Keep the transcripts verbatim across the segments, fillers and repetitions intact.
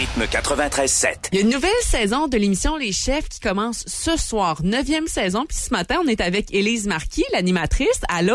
Rythme quatre-vingt-treize sept. Il y a une nouvelle saison de l'émission Les Chefs qui commence ce soir, neuvième saison. Puis ce matin, on est avec Élise Marquis, l'animatrice. Allô?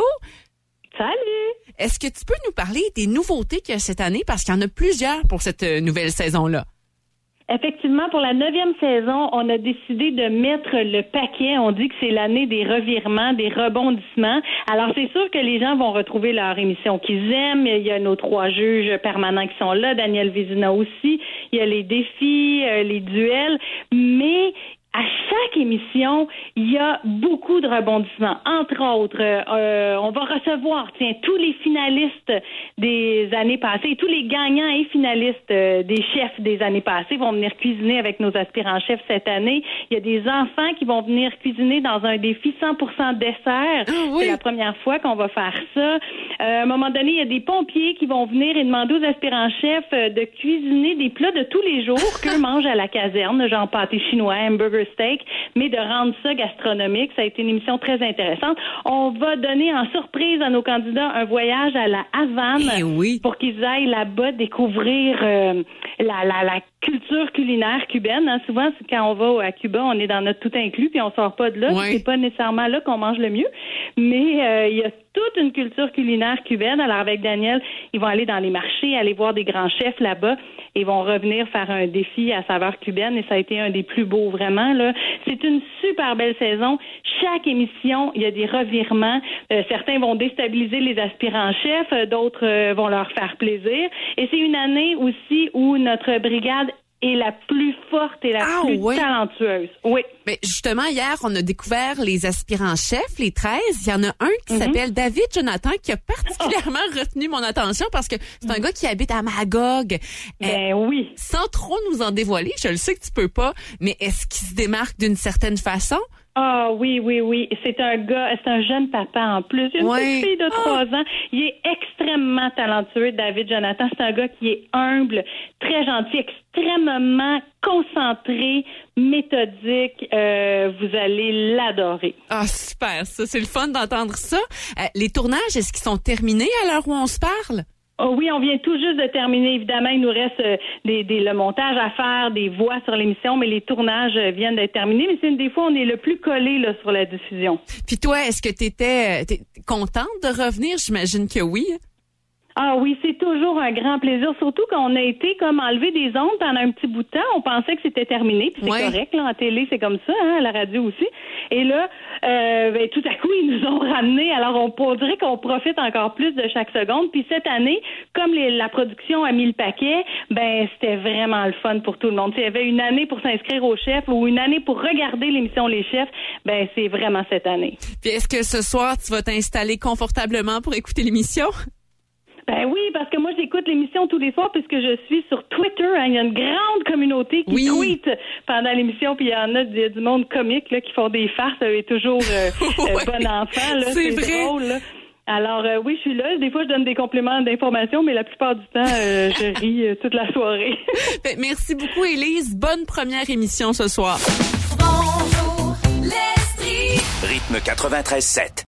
Salut! Est-ce que tu peux nous parler des nouveautés qu'il y a cette année? Parce qu'il y en a plusieurs pour cette nouvelle saison-là. Effectivement, pour la neuvième saison, on a décidé de mettre le paquet. On dit que c'est l'année des revirements, des rebondissements. Alors, c'est sûr que les gens vont retrouver leur émission qu'ils aiment. Il y a nos trois juges permanents qui sont là, Daniel Vézina aussi. Il y a les défis, euh, les duels. Mais à chaque émission, il y a beaucoup de rebondissements. Entre autres, euh, on va recevoir, tiens, tous les finalistes des années passées, tous les gagnants et finalistes euh, des chefs des années passées vont venir cuisiner avec nos aspirants chefs cette année. Il y a des enfants qui vont venir cuisiner dans un défi cent pour cent dessert. Ah, oui. C'est la première fois qu'on va faire ça. Euh, à un moment donné, il y a des pompiers qui vont venir et demander aux aspirants chefs euh, de cuisiner des plats de tous les jours qu'eux mangent à la caserne, genre pâté chinois, hamburger steak, mais de rendre ça gastronomique. Ça a été une émission très intéressante. On va donner en surprise à nos candidats un voyage à la Havane Eh oui. pour qu'ils aillent là-bas découvrir euh, la, la, la culture culinaire cubaine. Hein. Souvent, quand on va à Cuba, on est dans notre tout inclus puis on sort pas de là. Ouais. C'est pas nécessairement là qu'on mange le mieux, mais euh, il y a toute une culture culinaire cubaine. Alors avec Daniel, ils vont aller dans les marchés, aller voir des grands chefs là-bas et vont revenir faire un défi à saveur cubaine et ça a été un des plus beaux vraiment là. C'est une super belle saison. Chaque émission, il y a des revirements. Euh, certains vont déstabiliser les aspirants chefs, euh, d'autres euh, vont leur faire plaisir. Et c'est une année aussi où notre brigade est la plus forte et la Ah, plus oui. talentueuse. Oui. Mais justement, hier, on a découvert les aspirants chefs, les treize. Il y en a un qui Mm-hmm. s'appelle David Jonathan qui a particulièrement retenu mon attention parce que c'est un gars qui habite à Magog. Ben oui. Sans trop nous en dévoiler, je le sais que tu peux pas, mais est-ce qu'il se démarque d'une certaine façon? Ah oui, oui, oui. C'est un gars, c'est un jeune papa en plus. Il y a une Ouais. petite fille de Ah. trois ans. Il est extrêmement talentueux, David Jonathan. C'est un gars qui est humble, très gentil, extrêmement concentré, méthodique. Euh, vous allez l'adorer. Ah, super. Ça, c'est le fun d'entendre ça. Euh, les tournages, est-ce qu'ils sont terminés à l'heure où on se parle? Oh oui, on vient tout juste de terminer. Évidemment, il nous reste euh, des, des, le montage à faire, des voix sur l'émission, mais les tournages euh, viennent d'être terminés. Mais c'est une des fois, on est le plus collé là, sur la diffusion. Puis toi, est-ce que tu étais contente de revenir? J'imagine que oui. Ah oui, c'est toujours un grand plaisir, surtout quand on a été comme enlevé des ondes pendant un petit bout de temps. On pensait que c'était terminé, puis c'est Ouais. correct, là, en télé, c'est comme ça, hein, à la radio aussi. Et là, euh, ben, tout à coup, ils nous ont ramenés. Alors, on, on dirait qu'on profite encore plus de chaque seconde. Puis cette année, comme les, la production a mis le paquet, ben c'était vraiment le fun pour tout le monde. S'il y avait une année pour s'inscrire au chef ou une année pour regarder l'émission Les Chefs, ben c'est vraiment cette année. Puis est-ce que ce soir, tu vas t'installer confortablement pour écouter l'émission? Ben oui, parce que moi, j'écoute l'émission tous les soirs puisque je suis sur Twitter. Hein. Il y a une grande communauté qui Oui. tweet pendant l'émission, puis il y en a du, du monde comique là, qui font des farces et toujours euh, Ouais. euh, bon enfant. Là, C'est c'est vrai. drôle. Là. Alors euh, oui, je suis là. Des fois, je donne des compléments d'information, mais la plupart du temps, euh, je ris euh, toute la soirée. Ben, merci beaucoup, Élise. Bonne première émission ce soir. Rythme quatre-vingt-treize sept.